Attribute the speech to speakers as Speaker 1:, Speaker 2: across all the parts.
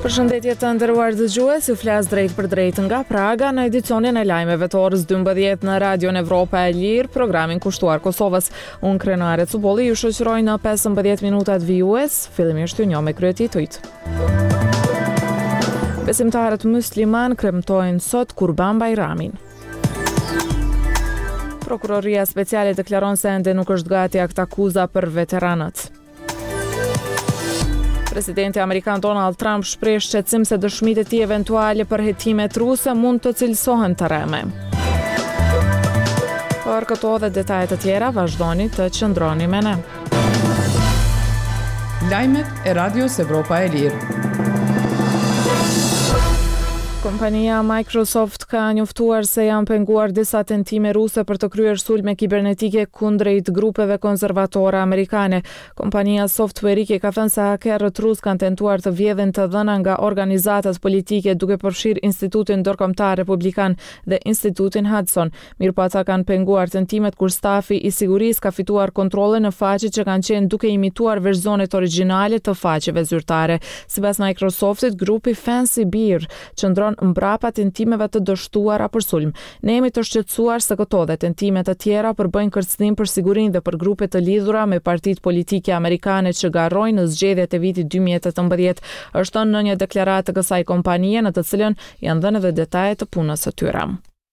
Speaker 1: Përshëndetje të nderuar dëgjues, ju flas drejt për drejt nga Praga në edicionin e lajmeve të orës 12 në Radion Evropa e Lirë, programin kushtuar Kosovës. Unë Krenare Cubolli ju shoqëroj në 15 minutat vijues, fillimisht ju njoh me kryetitujt. Besimtarët musliman kremtojnë sot Kurban Bajramin. Prokuroria speciale deklaron se ende nuk është gati akt akuza për veteranët. Presidenti Amerikan Donald Trump shpreh shqetësim se dëshmitë e tij eventuale për hetimet ruse mund të cilësohen të rreme. Për këto dhe detajet të tjera, vazhdoni të qëndroni me ne.
Speaker 2: Lajmet e Radios Evropa e Lirë.
Speaker 1: Kompania Microsoft ka njoftuar se janë penguar disa tentime ruse për të kryer sulme kibernetike kundrejt grupeve konservatore amerikane. Kompania softwareike ka thënë se hakerët rus kanë tentuar të vjedhin të dhëna nga organizatat politike duke përfshirë Institutin Ndërkombëtar Republikan dhe Institutin Hudson. Mirëpo ata kanë penguar tentimet kur stafi i sigurisë ka fituar kontrolle në faqe që kanë qenë duke imituar versionet origjinale të faqeve zyrtare. Sipas Microsoftit, grupi Fancy Bear qëndron mbrapa tentimeve të dështuara për sulm. Ne jemi të shqetësuar se këto dhe tentimet të tjera përbëjnë kërcënim për sigurinë dhe për grupe të lidhura me partitë politike amerikane që garrojnë në zgjedhjet e vitit 2018, është në një deklaratë të kësaj kompanie në të cilën janë dhënë edhe detajet të punës së tyre.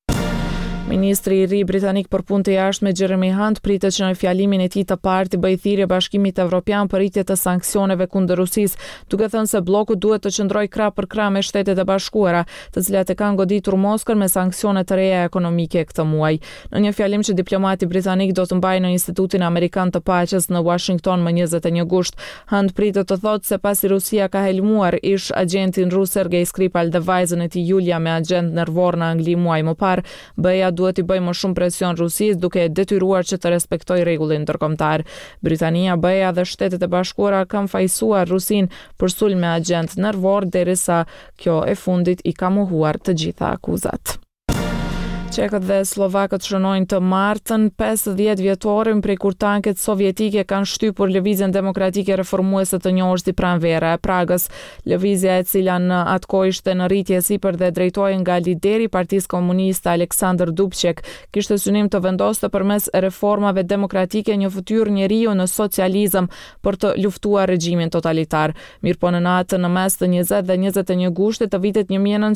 Speaker 1: Ministri i ri britanik për punë të jashtme Jeremy Hunt pritet që në fjalimin e tij të parë të bëjë thirrje Bashkimit Evropian për rritje të sanksioneve kundër Rusisë, duke thënë se bloku duhet të qëndrojë krah për krah me Shtetet e Bashkuara, të cilat e kanë goditur Moskën me sanksione të reja ekonomike këtë muaj. Në një fjalim që diplomati britanik do të mbajë në Institutin Amerikan të Paqes në Washington më 21 gusht, Hunt pritet të thotë se pasi Rusia ka helmuar ish agentin rus Sergei Skripal dhe vajzën e tij Julia me agent nervor në Angli muaj më parë, BE-ja duhet i bëjë më shumë presion Rusisë duke e detyruar që të respektojë rregullin ndërkombëtar. Britania, BE-ja dhe Shtetet e Bashkuara kanë fajsuar Rusinë për sulm me agent nervor derisa kjo e fundit i ka mohuar të gjitha akuzat. Çekët dhe slovakët shënojnë të martën 50 vjetorin prej kur tanket sovjetike kanë shtypur lëvizjen demokratike reformuese të njohur si Pranvera e Pragës. Lëvizja e cila në atë kohë ishte në rritje sipër dhe drejtohej nga lideri i Partisë Komuniste Aleksandr Dubček, kishte synim të vendoste përmes reformave demokratike një fytyrë njeriu në socializëm për të luftuar regjimin totalitar. Mirëpo në natën në mes të 20 dhe 21 gushtit të vitit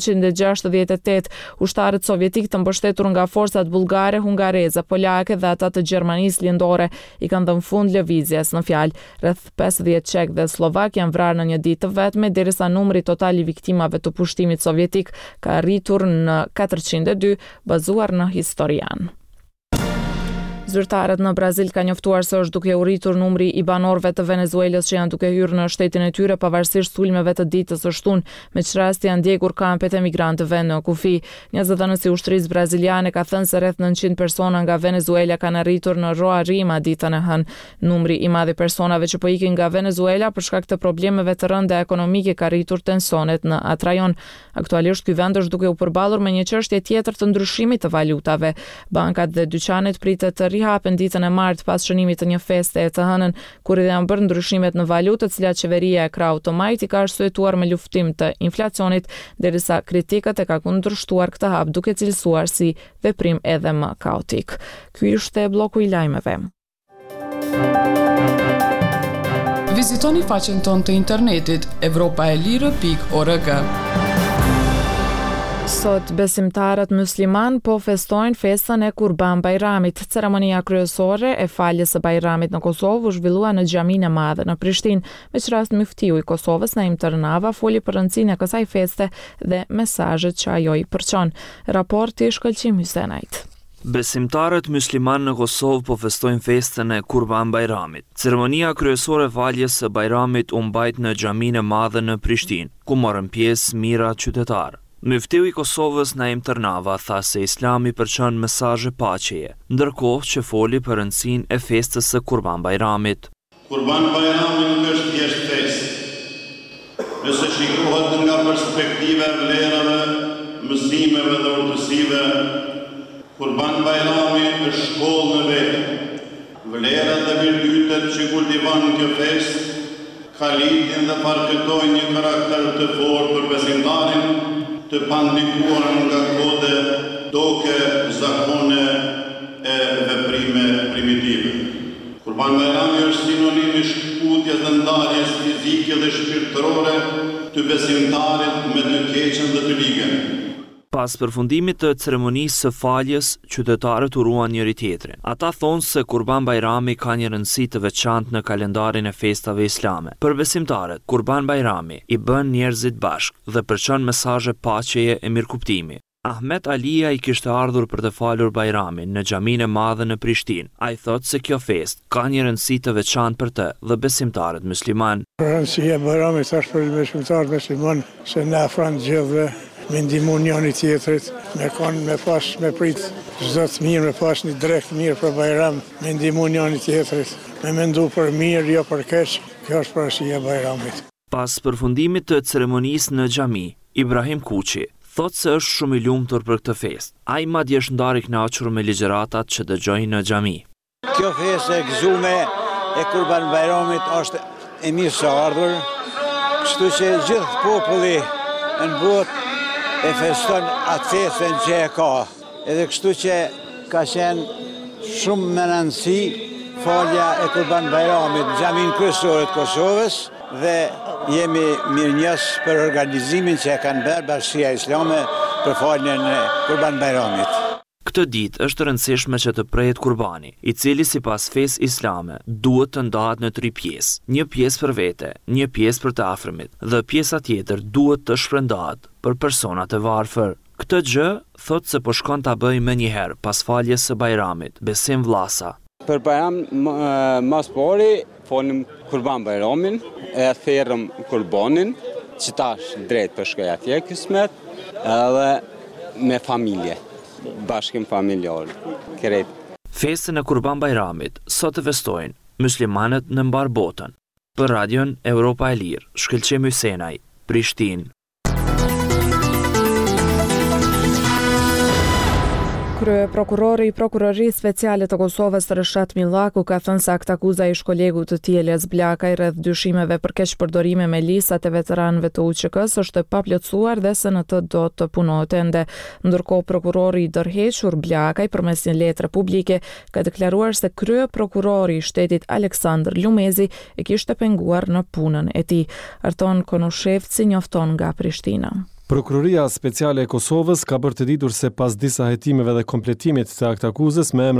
Speaker 1: 1968, ushtarët sovjetik të mbështetur nga forcat bullgare, hungareze, polake dhe ata të Gjermanisë lindore i kanë dhënë fund lëvizjes. Në fjalë, rreth 50 çek dhe slovak janë vrarë në një ditë të vetme, derisa numri total i viktimave të pushtimit sovjetik ka arritur në 402, bazuar në historian. Zyrtarët në Brazil kanë njoftuar se është duke u rritur numri i banorëve të Venezuelës që janë duke hyrë në shtetin e tyre pavarësisht sulmeve të ditës së shtunë, me që rasti janë ndjekur kampet e migrantëve në kufi. Një zëdhënës i ushtrisë braziliane ka thënë se rreth 900 persona nga Venezuela kanë arritur në Roraima ditën e hënë. Numri i madh i personave që po ikin nga Venezuela për shkak të problemeve të rënda ekonomike ka rritur tensionet në atë rajon. Aktualisht ky vend është duke u përballur me një çështje tjetër të ndryshimit të valutave. Bankat dhe dyqanet pritet të hapen ditën e martë pas shënimit të një feste të hënën, kur i janë bërë ndryshimet në valutë, të cilat qeveria e krahut të majt i ka arsyetuar me luftim të inflacionit, derisa kritikët e ka kundërshtuar këtë hap duke cilësuar si veprim edhe më kaotik. Ky ishte bloku i lajmeve.
Speaker 2: Vizitoni faqen tonë të internetit europaelire.org.
Speaker 1: Sot besimtarët musliman po festojnë festën e Kurban Bajramit. Ceremonia kryesore e faljes së Bajramit në Kosovë u zhvillua në Xhaminë e Madhe në Prishtinë. Meqenëse muftiu i Kosovës Naim Tërnava foli për rëndësinë e kësaj feste dhe mesazhet që ajo i përçon. Raporti Shkëlqim Hysenajt.
Speaker 3: Besimtarët musliman në Kosovë po festojnë festën e Kurban Bajramit. Ceremonia kryesore e faljes së Bajramit u mbajt në Xhaminë e Madhe në Prishtinë, ku morën pjesë mijëra qytetarë. Muftiu i Kosovës Naim Tërnava tha se Islami përçon mesazhe paqeje, ndërkohë që foli për rëndësinë e festës së Kurban Bajramit.
Speaker 4: Kurban Bajrami nuk është thjesht festë. Nëse shikohet nga perspektiva e vlerave, mësimeve dhe urtësive, Kurban Bajrami është shkollë në vetë. Vlerat dhe virtytet që kultivon kjo festë Khalitin dhe parkëtojnë një karakter të fortë për besimtarin, të pandikuar nga kode, doke, zakone e veprime primitive. Kurban Bajrami është sinonim i shkputjes dhe ndarjes fizike dhe shpirtërore të besimtarit me të keqen dhe të ligën.
Speaker 3: Pas përfundimit të ceremonisë së faljes, qytetarët uruan njëri tjetrin. Ata thonë se Kurban Bajrami ka një rëndësi të veçantë në kalendarin e festave islame. Për besimtarët, Kurban Bajrami i bën njerëzit bashkë dhe përçon mesazhe paqeje e mirëkuptimi. Ahmet Alia i kishte ardhur për të falur Bajramin në xhaminë e madhe në Prishtinë. Ai thotë se kjo festë ka një rëndësi të veçantë për të dhe besimtarët musliman.
Speaker 5: Rëndësia e Bajramit është për besimtarët musliman se na afron gjithëve, me ndihmu njëri tjetrit, me prit çdo të mirë, me pas një drejt mirë për Bajram, me ndihmu njëri tjetrit, me mendu për mirë, jo për keq. Kjo është rëndësia e Bajramit.
Speaker 3: Pas përfundimit të ceremonisë në xhami, Ibrahim Kuçi thotë se është shumë i lumtur për këtë festë. Ai madje është ndarë i kënaqur me ligjëratat që dëgjoi në xhami.
Speaker 6: Kjo festë e gëzuar e Kurban Bajramit është e mirë së ardhur, kështu që gjithë populli në botë e feston atë festën që e ka. Edhe kështu që ka qenë shumë me rëndësi falja e Kurban Bajramit në xhamin kryesor të Kosovës dhe jemi mirënjohës për organizimin që e kanë bërë Bashkia Islame për faljen e Kurban Bajramit.
Speaker 3: Këtë ditë është rëndësishme që të prehet kurbani, i cili sipas fesë islame duhet të ndahet në 3 pjesë. Një pjesë për vete, një pjesë për të afërmit dhe pjesa tjetër duhet të shpërndahet për personat e varfër. Këtë gjë thotë se po shkon ta bëj më një herë pas faljes së Bajramit, Besim Vllasa.
Speaker 7: Për Bajram mas pari folim Kurban Bajramin, e therrëm kurbanin, që tash drejt për shkoj atje kismet, edhe me familje. Bashkim familjar, kret.
Speaker 3: Festën e Kurban Bajramit sot e festojnë muslimanët në mbar botën. Për Radion Europa e Lirë, Shkëlqim Hysenaj, Prishtinë.
Speaker 1: Krye prokurori i Prokurorisë Speciale të Kosovës Rëshat Millaku ka thënë se aktakuza i shkolegut të tij Elias Blakaj rreth dyshimeve për keqpërdorime me listat e veteranëve të UÇK-s është e paplotësuar dhe SNT do të punohet ende. Ndërkohë prokurori i dërhequr Blakaj përmes një letre publike ka deklaruar se krye prokurori i shtetit Aleksandr Lumezi e kishte penguar në punën e tij. Arton Konushevci njofton nga Prishtina.
Speaker 8: Prokuroria Speciale e Kosovës ka bërë të ditur se pas disa hetimeve dhe kompletimit të aktakuzës me